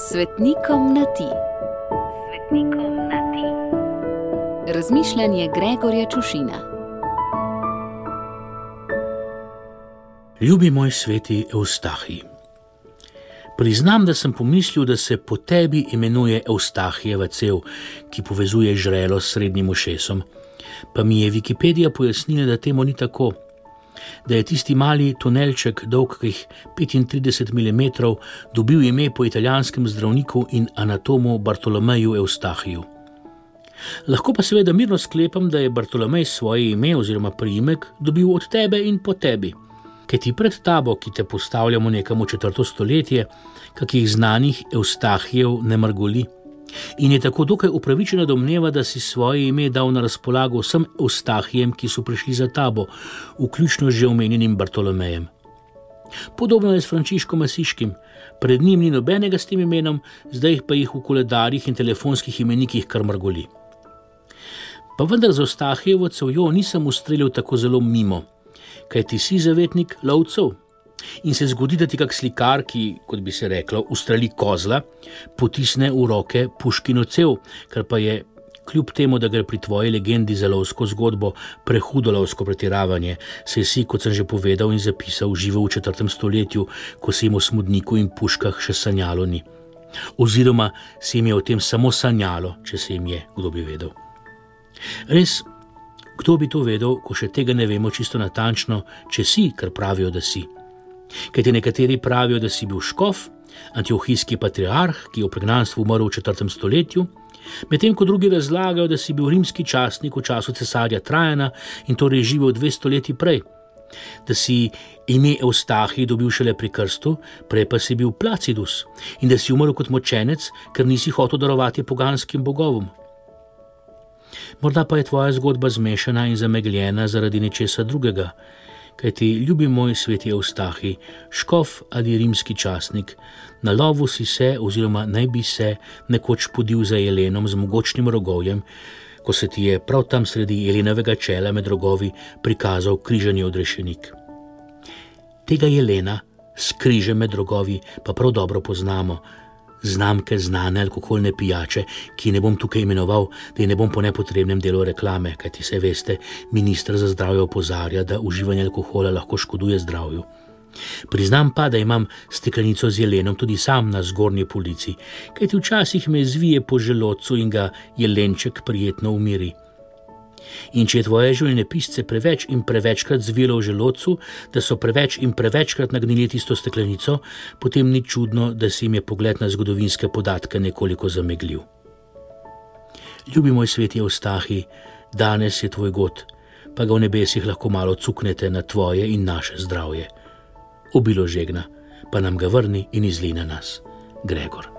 Svetnikom na ti. Svetnikom na ti. Razmišljanje Gregorja Čušina. Ljubi moj sveti Evstahij, priznam, da sem pomislil, da se po tebi imenuje Evstahijeva cev, ki povezuje žrelo s srednjim ušesom, pa mi je Wikipedija pojasnila, da temu ni tako, da je tisti mali tunelček dolgih 35 mm dobil ime po italijanskem zdravniku in anatomu Bartolomeju Evstahiju. Lahko pa seveda mirno sklepam, da je Bartolomej svoje ime oziroma priimek dobil od tebe in po tebi, kajti pred tabo, ki te postavljamo nekam v 4. stoletje, kakih znanih Evstahijev ne mrgoli, in je tako dokaj upravičena domneva, da si svoje ime dal na razpolago vsem Evstahijem, ki so prišli za tabo, vključno že omenjenim Bartolomejem. Podobno je s Frančiškom Asiškim, pred njim ni nobenega s tem imenom, zdaj pa jih v koledarjih in telefonskih imenikih kar mrgoli. Pa vendar za Evstahijevo cevjo nisem ustrelil tako zelo mimo, kajti si zavetnik lovcev in se zgodi, da ti kak slikar, ki, kot bi se reklo, ustreli kozla, potisne v roke puškino cev, kar pa je, kljub temu, da gre pri tvoji legendi za lovsko zgodbo, prehudo lovsko pretiravanje, saj si, kot sem že povedal in zapisal, živel v 4. stoletju, ko se jim o smodniku in puškah še sanjalo ni. Oziroma se jim je o tem samo sanjalo, če se jim je, kdo bi vedel. Res, kdo bi to vedel, ko še tega ne vemo čisto natančno, če si, kar pravijo, da si. Kajti nekateri pravijo, da si bil škof, antiohijski patriarh, ki je v pregnanstvu umrl v 4. stoletju, medtem ko drugi razlagajo, da si bil rimski častnik v času cesarja Trajana in torej živel 2 stoletji prej, da si ime Evstahij dobil šele pri krstu, prej pa si bil Placidus in da si umrl kot mučenec, ker nisi hotel darovati poganskim bogovom. Morda pa je tvoja zgodba zmešana in zamegljena zaradi nečesa drugega, kajti, ljubi moj sveti Evstahij, škof ali rimski častnik, na lovu si se, oziroma naj bi se, nekoč podil za jelenom z mogočnim rogovjem, ko se ti je prav tam sredi jelenovega čela med rogovi prikazal križani odrešenik. Tega jelena s križem med rogovi pa prav dobro poznamo, znamke znane alkoholne pijače, ki ne bom tukaj imenoval, da ne bom po nepotrebnem delu reklame, kajti se veste, minister za zdravje opozarja, da uživanje alkohola lahko škoduje zdravju. Priznam pa, da imam steklenico z jelenom tudi sam na zgornji polici, kajti včasih me zvije po želodcu in ga jelenček prijetno umiri. In če je tvoje življenjepisce preveč in prevečkrat zvilo v želodcu, da so preveč in prevečkrat nagnili tisto steklenico, potem ni čudno, da si jim je pogled na zgodovinske podatke nekoliko zamegljiv. Ljubi moj sveti Evstahij, danes je tvoj god, pa ga v nebesih lahko malo cuknete na tvoje in naše zdravje. Obilo žegna, pa nam ga vrni in izli na nas. Gregor.